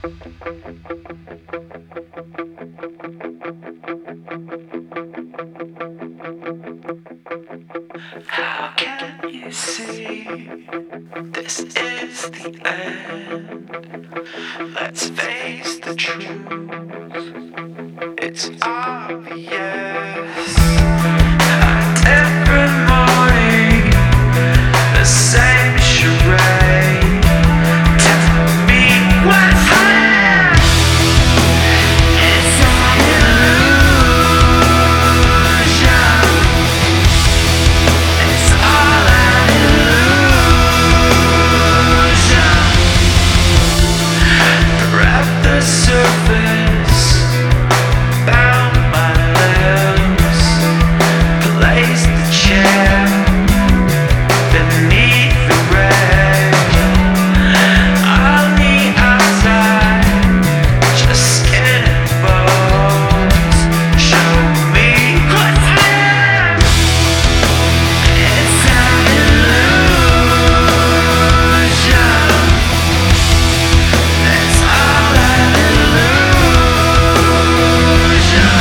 How can you see this is the end? Let's face the truth, it's obvious. And every morning, the same charade. Tell me what's left. It's an illusion. It's all an illusion. Grab the surface, bound my limbs, place the chair beneath the rain. On the outside, just skin and bones. Show me what's left. It's an illusion. It's all an illusion.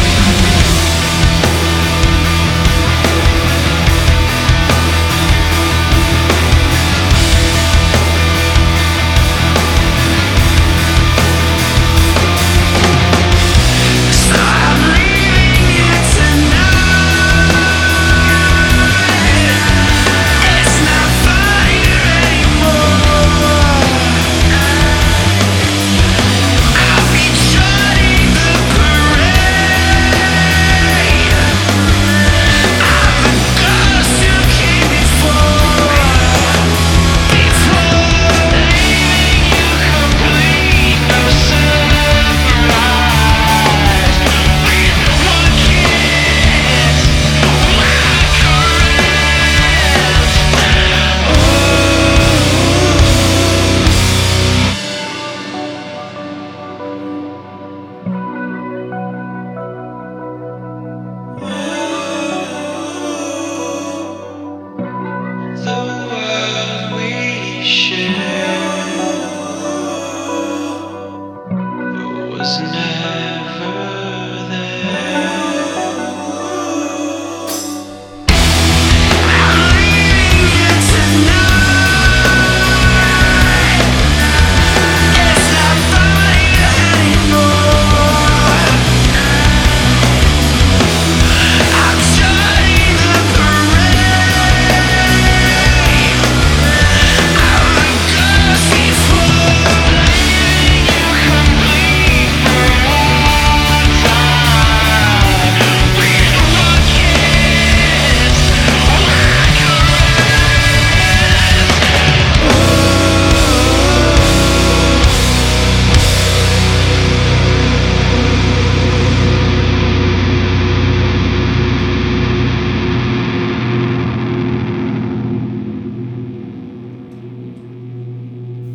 So I'm leaving you tonight. It's not funny anymore. I'll be joining the parade of the ghosts who came before leaving you complete, no surprise. With one kiss, one caress. The world we share was never